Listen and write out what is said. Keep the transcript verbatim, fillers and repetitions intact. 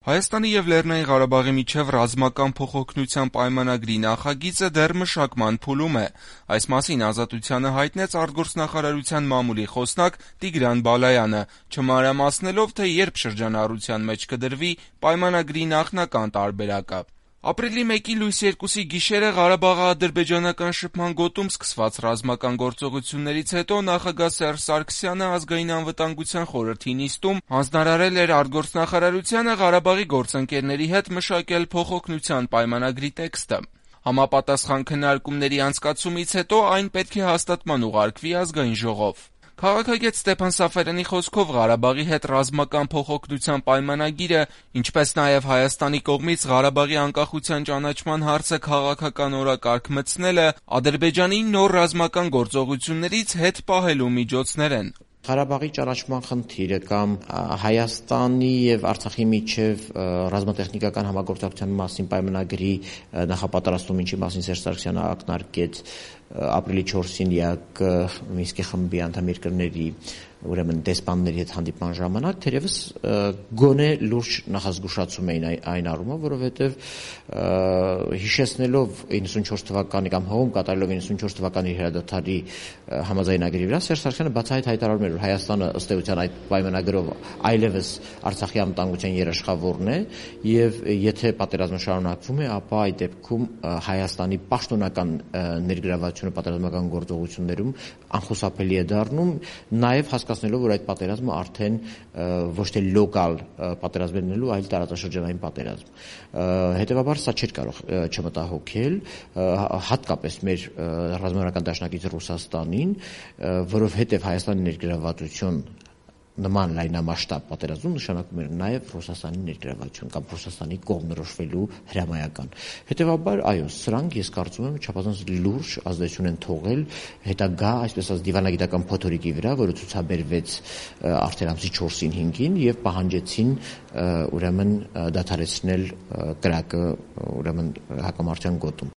Հայաստանի և Լեռնային Ղարաբաղի միջև ռազմական փոխօգնության պայմանագրի նախագիծը դեռ մշակման փուլում է։ Այս մասին Ազատությանը հայտնեց արտգործնախարարության մամուլի խոսնակ Տիգրան Բալայանը, չմանրամասնելով, թե երբ շրջանառության մեջ կդրվի պայմանագրի նախնական տարբերակը։ Ապրիլի մեկի լույս երկուսի գիշերը Ղարաբաղը-ադրբեջանական շփման գոտում սկսված ռազմական գործողություններից հետո նախագահ Սերժ Սարգսյանը Ազգային անվտանգության խորհրդի նիստում հանձնարարել էր արտգործնախարարությանը Ղարաբաղի գործընկերների հետ մշակել փոխօգնության պայմանագրի տեքստը։ Համապատասխան քննարկումների անցկացումից հետո այն պետք է հաստատման ուղարկվի Ազգային ժողով։ Քաղաքագետ Ստեփան Սաֆարյանի խոսքով Ղարաբաղի հետ ռազմական փոխօգնության պայմանագիրը, ինչպես նաև Հայաստանի կողմից Ղարաբաղի անկախության ճանաչման հարցը քաղաքական օրակարգ մտցնելը Ադրբեջանի նոր ռազմական գործողություններից հետ պահելու միջոցներ են։ Ղարաբաղի ճանաչման խնդիրը կամ Հայաստանի եւ Արցախի միջև ռազմատեխնիկական համագործակցության մասին պայմանագրի նախապատրաստում, ինչի մասին Սերժ Սարգսյանը ակնարկեց ապրիլի չորսին ԵԱՀԿ Մինսկի խմբի անդամ երկրների ուրեմն դեսպանների հետ հանդիպման ժամանակ թերևս գոնե լուրջ նախազգուշացում էին այն առումով, որովհետև հիշեցնելով իննսունչորս թվականի կամ հողում կատարելով իննսունչորս թվականի հրադադարի համաձայնագրի վրա Սերժ Սարգսյանը բացահայտ հայտարարում էր, որ Հայաստանը ըստ էության այդ պայմանագրով այլևս Արցախի անվտանգության երաշխավորն է եւ եթե պատերազմը շարունակվում է, ապա այդ դեպքում Հայաստանի պաշտոնական ներգրավվածությունը պատերազմական գործողություններում անխուսափելի է դառնում, նաեւ հասկացնելով, որ այդ պատերազմը արդեն ոչ թե լոկալ պատերազմ է լինելու, այլ տարածաշրջանային պատերազմ։ Հետևաբար սա չէր կարող չմտահոգել հատկապես մեր ռազմավարական դաշնակից Ռուսաստանին, որովհետև Հայաստանի ներգրավվածություն նման լայնամասշտաբ պատերազմում նշանակում էր նաև Ռուսաստանի ներգրավվածություն կամ Ռուսաստանի կողմնորոշվելու հրամայական։ Հետևաբար, այո, սրանք ես կարծում եմ չափազանց լուրջ ազդեցություն են թողել հետագա, այսպես ասած, դիվանագիտական փոթորիկի վրա, որը ցուցաբերվեց արդեն ամսի չորսին հինգին եւ պահանջեցին ուրեմն դադարեցնել կրակը ուրեմն հակամարտության գոտում։